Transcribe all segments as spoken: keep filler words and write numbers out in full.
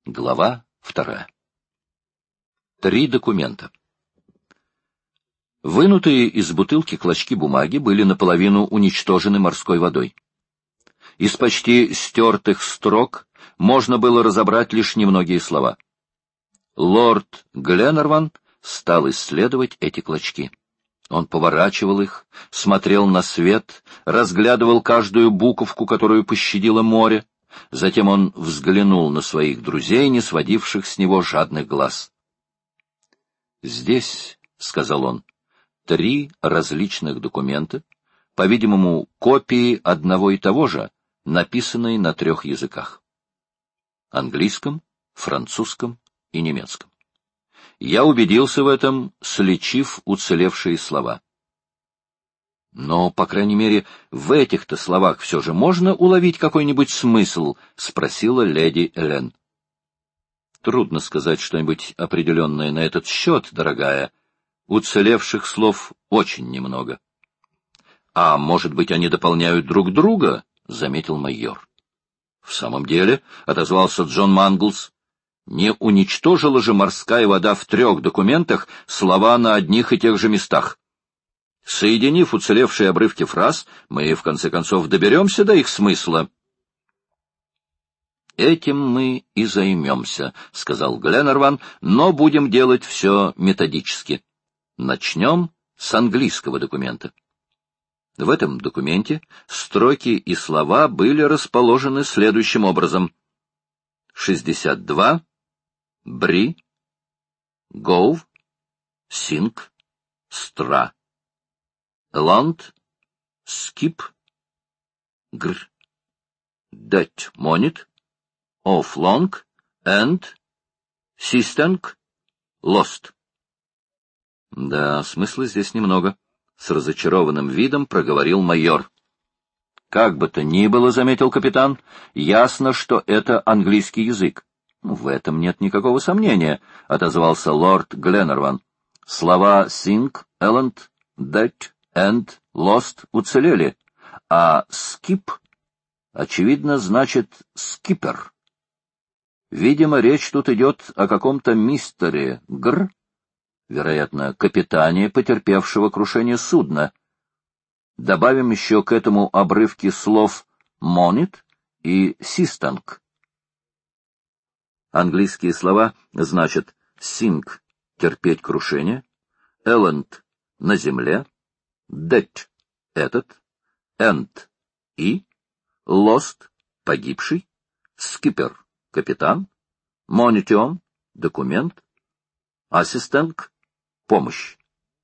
Глава вторая. Три документа. Вынутые из бутылки клочки бумаги были наполовину уничтожены морской водой. Из почти стертых строк можно было разобрать лишь немногие слова. Лорд Гленнерван стал исследовать эти клочки. Он поворачивал их, смотрел на свет, разглядывал каждую буковку, которую пощадило море. Затем он взглянул на своих друзей, не сводивших с него жадных глаз. «Здесь, — сказал он, — три различных документа, по-видимому, копии одного и того же, написанные на трех языках — английском, французском и немецком. Я убедился в этом, сличив уцелевшие слова. Но, по крайней мере, в этих-то словах все же можно уловить какой-нибудь смысл? — спросила леди Элен. — Трудно сказать что-нибудь определенное на этот счет, дорогая. Уцелевших слов очень немного. — А может быть, они дополняют друг друга? — заметил майор. — В самом деле, — отозвался Джон Манглс, — не уничтожила же морская вода в трех документах слова на одних и тех же местах. Соединив уцелевшие обрывки фраз, мы, в конце концов, доберемся до их смысла. — Этим мы и займемся, — сказал Гленнерван, — но будем делать все методически. Начнем с английского документа. В этом документе строки и слова были расположены следующим образом. шестьдесят два, бри, гов, синк, стра. Land, skip, gr, det monit, of long, and, sistank, lost. Да, смысла здесь немного, — с разочарованным видом проговорил майор. Как бы то ни было, — заметил капитан, — ясно, что это английский язык. В этом нет никакого сомнения, — отозвался лорд Гленнерван. Слова sink, erland, det, and lost уцелели, а skip, очевидно, значит skipper. Видимо, речь тут идет о каком-то мистере Гр, вероятно, капитане, потерпевшего крушение судна. Добавим еще к этому обрывки слов monit и sistank. Английские слова значат sink — терпеть крушение, erland — на земле, det — этот, and — и, lost — погибший, skipper — капитан, monition — документ, assistant — помощь.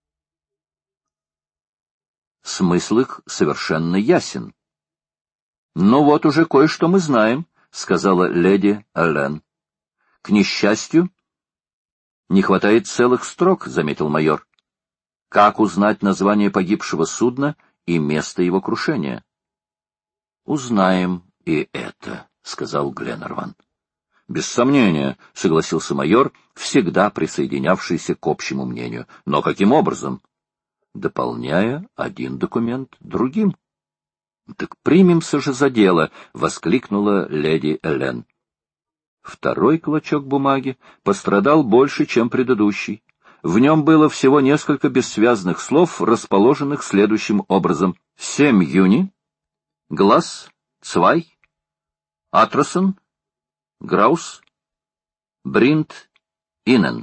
Смысл их совершенно ясен. — Ну вот уже кое-что мы знаем, — сказала леди Элен. — К несчастью, не хватает целых строк, — заметил майор. Как узнать название погибшего судна и место его крушения? — Узнаем и это, — сказал Гленнерван. — Без сомнения, — согласился майор, всегда присоединявшийся к общему мнению. — Но каким образом? — Дополняя один документ другим. — Так примемся же за дело, — воскликнула леди Элен. Второй клочок бумаги пострадал больше, чем предыдущий. В нем было всего несколько бессвязных слов, расположенных следующим образом. Семь юни, глаз, цвай, атросон, граус, бринт, инен.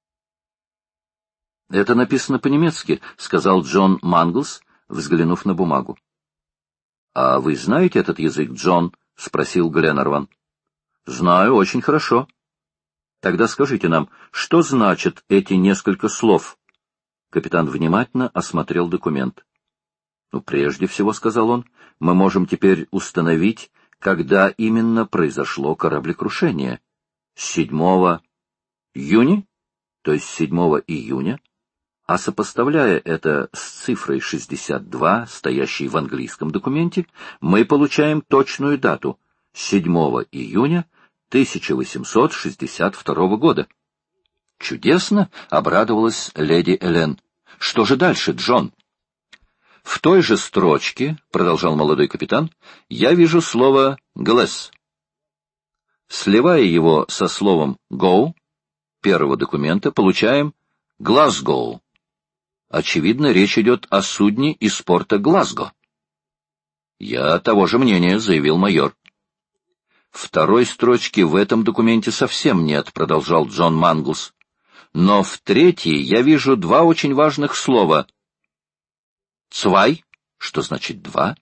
— Это написано по-немецки, — сказал Джон Манглс, взглянув на бумагу. — А вы знаете этот язык, Джон? — спросил Гленнерван. — Знаю очень хорошо. Тогда скажите нам, что значат эти несколько слов? Капитан внимательно осмотрел документ. — Ну, прежде всего, — сказал он, — мы можем теперь установить, когда именно произошло кораблекрушение. Седьмого июня, то есть седьмого июня, а сопоставляя это с цифрой шестьдесят два, стоящей в английском документе, мы получаем точную дату — седьмого июня тысяча восемьсот шестьдесят второго года. — Чудесно! — обрадовалась леди Элен. — Что же дальше, Джон? — В той же строчке, — продолжал молодой капитан, — я вижу слово «глэс». Сливая его со словом «go» первого документа, получаем «Глазгоу». Очевидно, речь идет о судне из порта Глазго. Я того же мнения, заявил майор. Второй строчки в этом документе совсем нет, продолжал Джон Манглс. Но в третьей я вижу два очень важных слова. «Цвай», что значит «два»,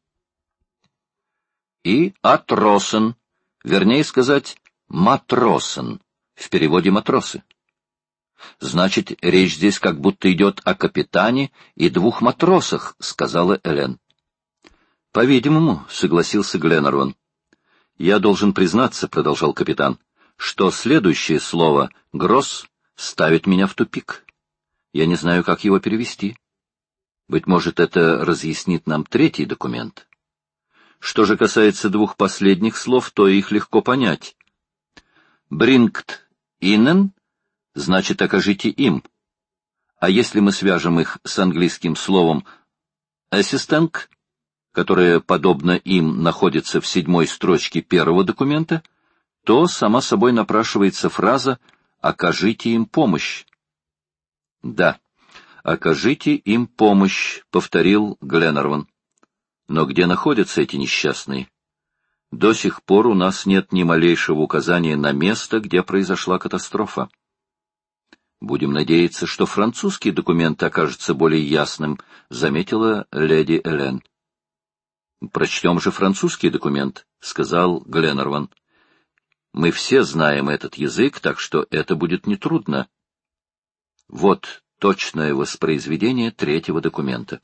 и «атросен», вернее сказать, «матросен», в переводе «матросы». Значит, речь здесь как будто идет о капитане и двух матросах, сказала Элен. По-видимому, согласился Гленнерван. Я должен признаться, продолжал капитан, что следующее слово «гросс» ставит меня в тупик. Я не знаю, как его перевести. Быть может, это разъяснит нам третий документ. Что же касается двух последних слов, то их легко понять. «Bringt ihnen» значит «окажите им». А если мы свяжем их с английским словом «assistant», которое, подобно им, находится в седьмой строчке первого документа, то сама собой напрашивается фраза «окажите им помощь». Да, «окажите им помощь», — повторил Гленнерван. Но где находятся эти несчастные? До сих пор у нас нет ни малейшего указания на место, где произошла катастрофа. Будем надеяться, что французский документ окажется более ясным, заметила леди Элен. Прочтем же французский документ, сказал Гленнерван. Мы все знаем этот язык, так что это будет нетрудно. Вот точное воспроизведение третьего документа.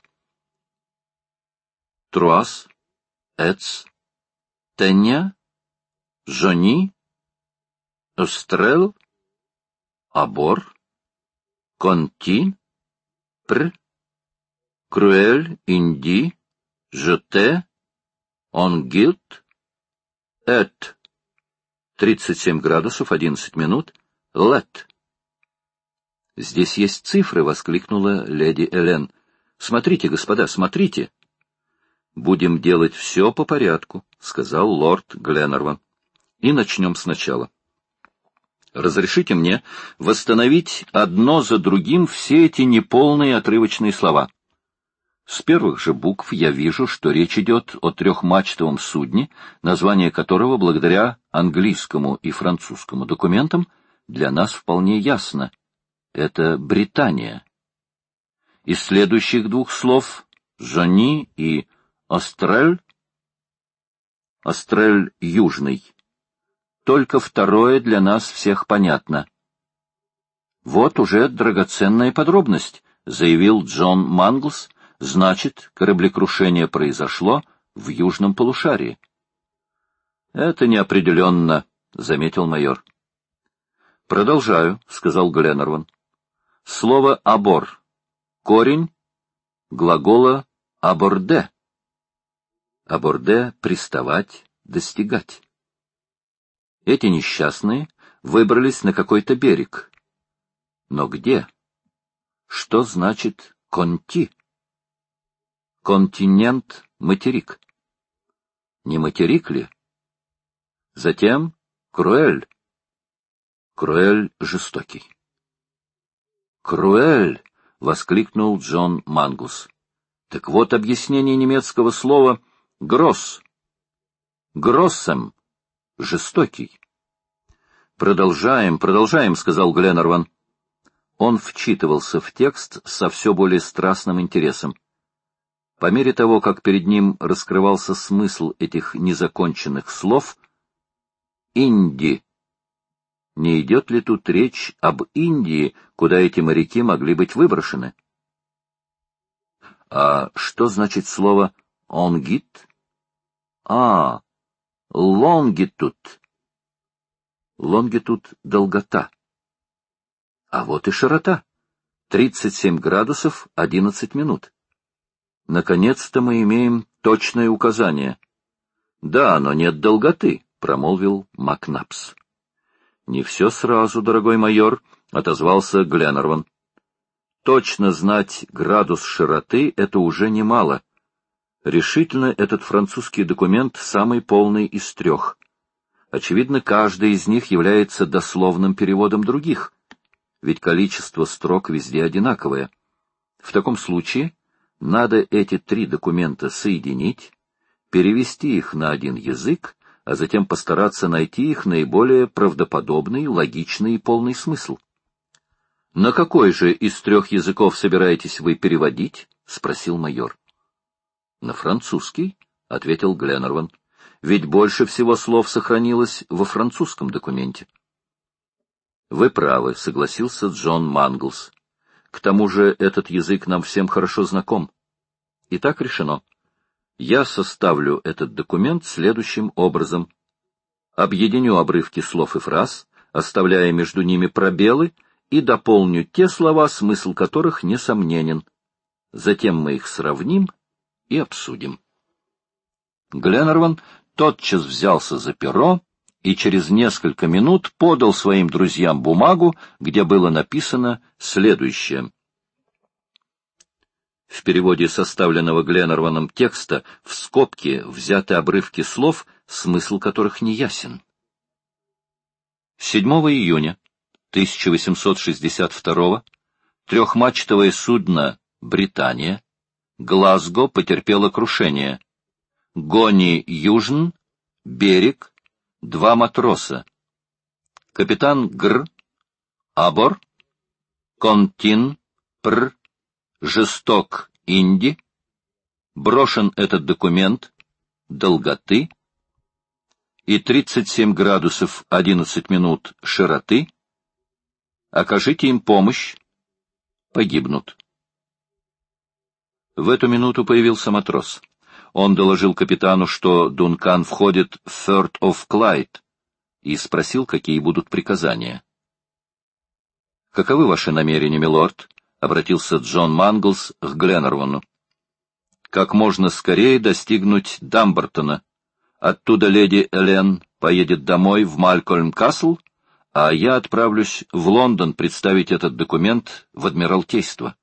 Труас, Эц, Теня, Жони, Острел, Абор, Контин, Пр, Круэль, Инди, Жете, Онгилт, Эт, тридцать семь градусов одиннадцать минут, Лет. Здесь есть цифры, воскликнула леди Элен. Смотрите, господа, смотрите. Будем делать все по порядку, сказал лорд Гленнерван. И начнем сначала. Разрешите мне восстановить одно за другим все эти неполные отрывочные слова. С первых же букв я вижу, что речь идет о трехмачтовом судне, название которого, благодаря английскому и французскому документам, для нас вполне ясно. Это Британия. Из следующих двух слов «Жони» и «Острель» — «Острель южный». Только второе для нас всех понятно. Вот уже драгоценная подробность, заявил Джон Манглс. Значит, кораблекрушение произошло в южном полушарии. Это неопределенно, заметил майор. Продолжаю, сказал Гленнерван. Слово «абор» — корень глагола «аборде». Аборде — приставать, достигать. Эти несчастные выбрались на какой-то берег. Но где? Что значит «конти»? Континент — материк. Не материк ли? Затем Круэль. Круэль жестокий. Круэль! — воскликнул Джон Манглс. Так вот объяснение немецкого слова «гросс». Гроссем. Жестокий. Продолжаем, продолжаем, сказал Гленнерван. Он вчитывался в текст со все более страстным интересом. По мере того, как перед ним раскрывался смысл этих незаконченных слов, «Инди». Не идет ли тут речь об Индии, куда эти моряки могли быть выброшены? А что значит слово «онгит»? А, «лонгитуд». Лонгитуд — долгота. А вот и широта. тридцать семь градусов одиннадцать минут. Наконец-то мы имеем точное указание. Да, но нет долготы, промолвил Макнапс. Не все сразу, дорогой майор, отозвался Гленнерван. Точно знать градус широты — это уже немало. Решительно этот французский документ самый полный из трех. Очевидно, каждый из них является дословным переводом других, ведь количество строк везде одинаковое. В таком случае надо эти три документа соединить, перевести их на один язык, а затем постараться найти их наиболее правдоподобный, логичный и полный смысл. — На какой же из трех языков собираетесь вы переводить? — спросил майор. — На французский, — ответил Гленнерван. — Ведь больше всего слов сохранилось во французском документе. — Вы правы, — согласился Джон Манглс. — К тому же этот язык нам всем хорошо знаком. Итак, решено. Я составлю этот документ следующим образом. Объединю обрывки слов и фраз, оставляя между ними пробелы, и дополню те слова, смысл которых несомненен. Затем мы их сравним и обсудим. Гленнерван тотчас взялся за перо и через несколько минут подал своим друзьям бумагу, где было написано следующее. В переводе составленного Гленнерваном текста в скобки взяты обрывки слов, смысл которых не ясен. седьмого июня тысяча восемьсот шестьдесят второго трехмачтовое судно «Британия», Глазго, потерпело крушение. Гони Южн, берег, два матроса. Капитан Гр, Абор, Контин, Пр, Жесток, Инди. Брошен этот документ, долготы, и тридцать семь градусов одиннадцать минут широты. Окажите им помощь, погибнут. В эту минуту появился матрос. Он доложил капитану, что Дункан входит в Firth of Clyde, и спросил, какие будут приказания. — Каковы ваши намерения, милорд? — обратился Джон Манглс к Гленнервану. — Как можно скорее достигнуть Дамбертона. Оттуда леди Элен поедет домой в Малькольм-Касл, а я отправлюсь в Лондон представить этот документ в Адмиралтейство.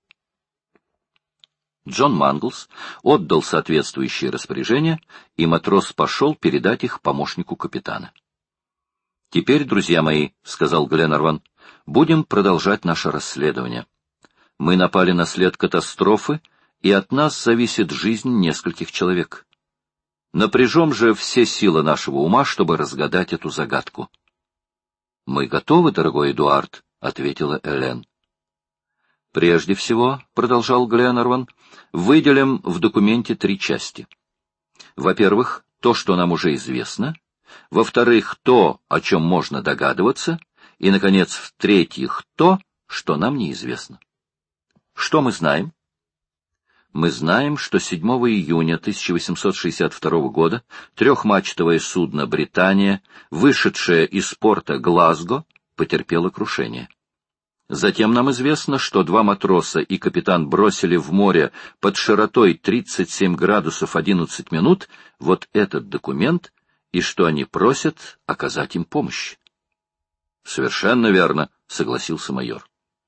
Джон Манглс отдал соответствующие распоряжения, и матрос пошел передать их помощнику капитана. — Теперь, друзья мои, — сказал Гленнерван, — будем продолжать наше расследование. Мы напали на след катастрофы, и от нас зависит жизнь нескольких человек. Напряжем же все силы нашего ума, чтобы разгадать эту загадку. — Мы готовы, дорогой Эдуард, — ответила Элен. — Прежде всего, — продолжал Гленнерван, — выделим в документе три части. Во-первых, то, что нам уже известно. Во-вторых, то, о чем можно догадываться. И, наконец, в-третьих, то, что нам неизвестно. Что мы знаем? Мы знаем, что седьмого июня тысяча восемьсот шестьдесят второго года трехмачтовое судно «Британия», вышедшее из порта Глазго, потерпело крушение. Затем нам известно, что два матроса и капитан бросили в море под широтой тридцать семь градусов одиннадцать минут вот этот документ, и что они просят оказать им помощь. — Совершенно верно, — согласился майор.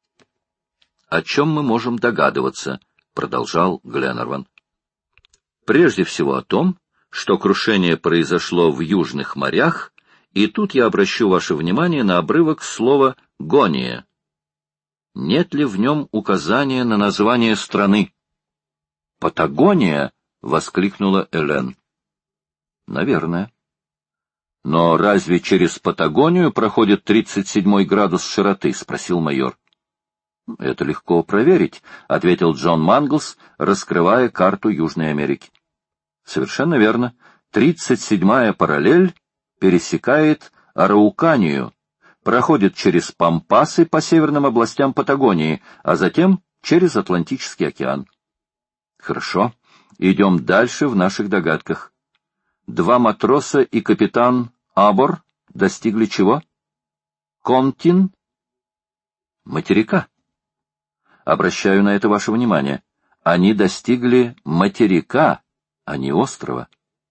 — О чем мы можем догадываться? — продолжал Гленнерван. — Прежде всего о том, что крушение произошло в южных морях, и тут я обращу ваше внимание на обрывок слова «гония». Нет ли в нем указания на название страны? — Патагония! — воскликнула Элен. — Наверное. — Но разве через Патагонию проходит тридцать седьмой градус широты? — спросил майор. — Это легко проверить, — ответил Джон Манглс, раскрывая карту Южной Америки. — Совершенно верно. Тридцать седьмая параллель пересекает Арауканию, проходит через Пампасы по северным областям Патагонии, а затем через Атлантический океан. Хорошо, идем дальше в наших догадках. Два матроса и капитан Абор достигли чего? Контин? Материка. Обращаю на это ваше внимание. Они достигли материка, а не острова.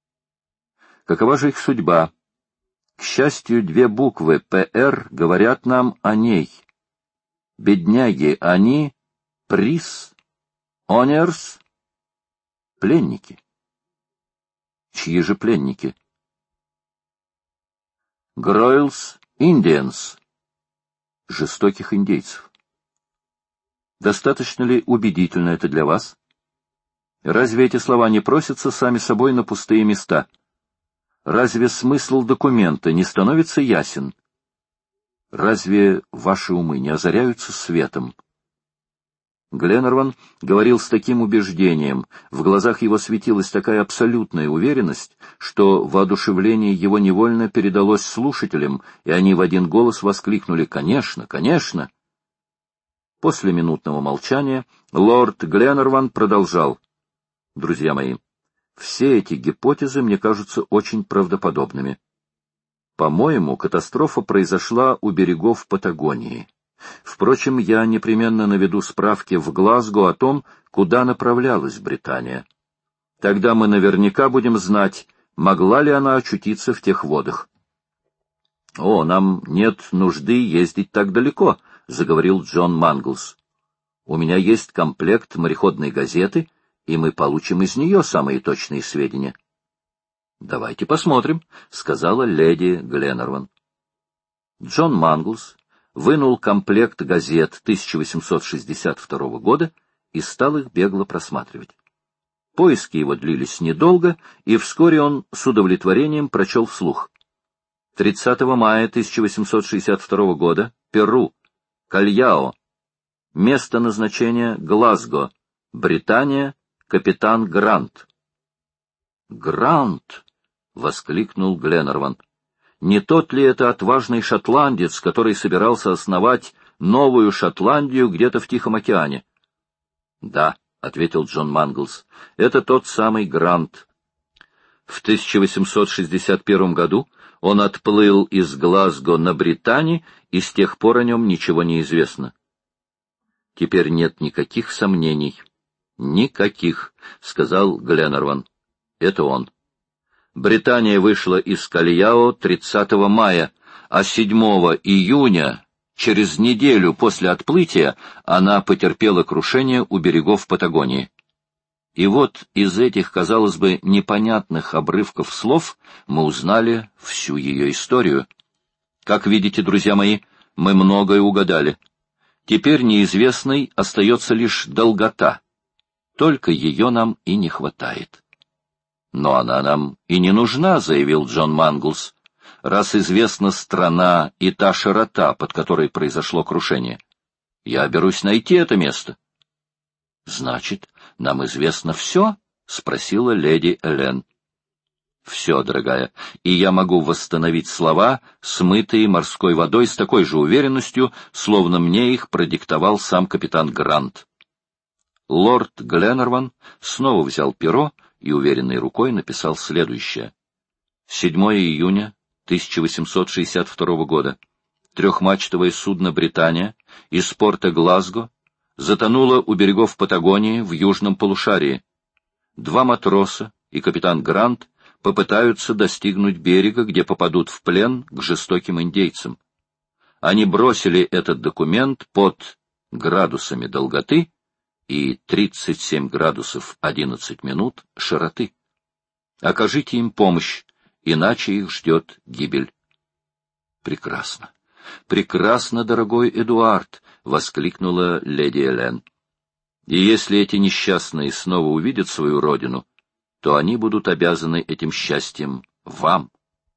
Какова же их судьба? К счастью, две буквы «ПР» говорят нам о ней. Бедняги, они — приз, онерс, пленники. Чьи же пленники? Гройлс Индианс, жестоких индейцев. Достаточно ли убедительно это для вас? Разве эти слова не просятся сами собой на пустые места? Разве смысл документа не становится ясен? Разве ваши умы не озаряются светом? Гленнерван говорил с таким убеждением, в глазах его светилась такая абсолютная уверенность, что воодушевление его невольно передалось слушателям, и они в один голос воскликнули: «Конечно, конечно!» После минутного молчания лорд Гленнерван продолжал: «Друзья мои, все эти гипотезы мне кажутся очень правдоподобными. По-моему, катастрофа произошла у берегов Патагонии. Впрочем, я непременно наведу справки в Глазго о том, куда направлялась Британия. Тогда мы наверняка будем знать, могла ли она очутиться в тех водах». «О, нам нет нужды ездить так далеко», — заговорил Джон Манглс. «У меня есть комплект мореходной газеты, и мы получим из нее самые точные сведения». «Давайте посмотрим», — сказала леди Гленнерван. Джон Манглс вынул комплект газет тысяча восемьсот шестьдесят второго года и стал их бегло просматривать. Поиски его длились недолго, и вскоре он с удовлетворением прочел вслух. тридцатого мая тысяча восемьсот шестьдесят второго года, Перу, Кальяо, место назначения Глазго, Британия, капитан Грант. «Грант!» — воскликнул Гленнерван. «Не тот ли это отважный шотландец, который собирался основать новую Шотландию где-то в Тихом океане?» «Да», — ответил Джон Манглс, — «это тот самый Грант. В тысяча восемьсот шестьдесят первом году он отплыл из Глазго на Британии, и с тех пор о нем ничего не известно». «Теперь нет никаких сомнений». «Никаких», — сказал Гленнерван. «Это он. Британия вышла из Кальяо тридцатого мая, а седьмого июня, через неделю после отплытия, она потерпела крушение у берегов Патагонии». И вот из этих, казалось бы, непонятных обрывков слов мы узнали всю ее историю. Как видите, друзья мои, мы многое угадали. Теперь неизвестной остается лишь долгота. Только ее нам и не хватает. «Но она нам и не нужна», — заявил Джон Манглс, «раз известна страна и та широта, под которой произошло крушение. Я берусь найти это место». «Значит, нам известно все?» — спросила леди Элен. «Все, дорогая, и я могу восстановить слова, смытые морской водой, с такой же уверенностью, словно мне их продиктовал сам капитан Грант». Лорд Гленнерван снова взял перо и уверенной рукой написал следующее. седьмого июня тысяча восемьсот шестьдесят второго года. Трехмачтовое судно «Британия» из порта Глазго затонуло у берегов Патагонии в южном полушарии. Два матроса и капитан Грант попытаются достигнуть берега, где попадут в плен к жестоким индейцам. Они бросили этот документ под градусами долготы и тридцать семь градусов одиннадцать минут широты. Окажите им помощь, иначе их ждет гибель. Прекрасно, прекрасно, дорогой Эдуард, — воскликнула леди Элен. И если эти несчастные снова увидят свою родину, то они будут обязаны этим счастьем вам.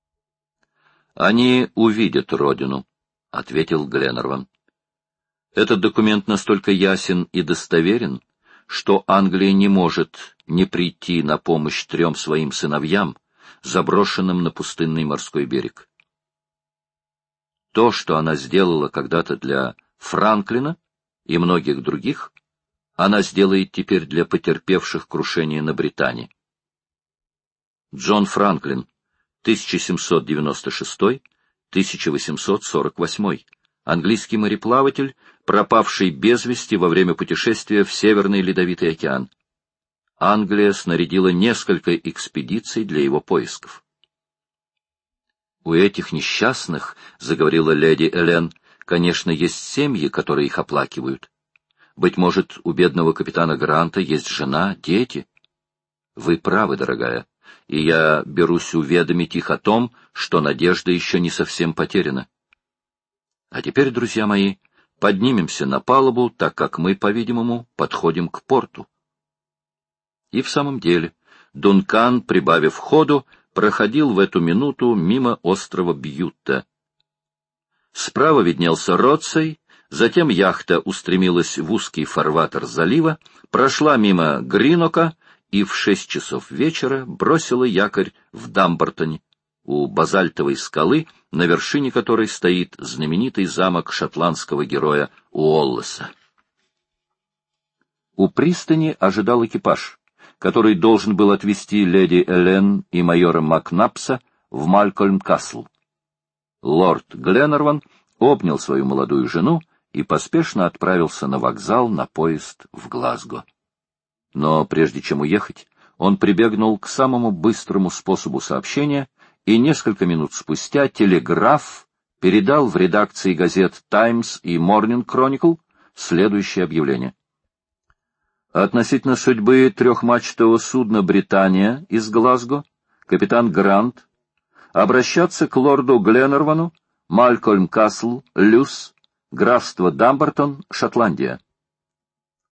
Они увидят родину, — ответил Гленнерван. Этот документ настолько ясен и достоверен, что Англия не может не прийти на помощь трем своим сыновьям, заброшенным на пустынный морской берег. То, что она сделала когда-то для Франклина и многих других, она сделает теперь для потерпевших крушение на Британии. Джон Франклин, тысяча семьсот девяносто шестой — тысяча восемьсот сорок восьмой, английский мореплаватель, пропавший без вести во время путешествия в Северный Ледовитый океан. Англия снарядила несколько экспедиций для его поисков. «У этих несчастных, — заговорила леди Элен, — конечно, есть семьи, которые их оплакивают. Быть может, у бедного капитана Гранта есть жена, дети. Вы правы, дорогая. и я берусь уведомить их о том, что надежда еще не совсем потеряна. А теперь, друзья мои, поднимемся на палубу, так как мы, по-видимому, подходим к порту. И в самом деле Дункан, прибавив ходу, проходил в эту минуту мимо острова Бьютта. Справа виднелся Роцей, затем яхта устремилась в узкий фарватер залива, прошла мимо Гринока и в шесть часов вечера бросила якорь в Дамбартоне, у базальтовой скалы, на вершине которой стоит знаменитый замок шотландского героя Уоллеса. У пристани ожидал экипаж, который должен был отвезти леди Элен и майора Макнапса в Малькольм-Касл. Лорд Гленарван обнял свою молодую жену и поспешно отправился на вокзал на поезд в Глазго. Но прежде чем уехать, он прибегнул к самому быстрому способу сообщения, и несколько минут спустя телеграф передал в редакции газет «Таймс» и «Морнинг Кроникл» следующее объявление. Относительно судьбы трехмачтового судна «Британия» из Глазго, капитан Грант, обращаться к лорду Гленарвану, Малькольм-Касл, Люс, графство Дамбартон, Шотландия.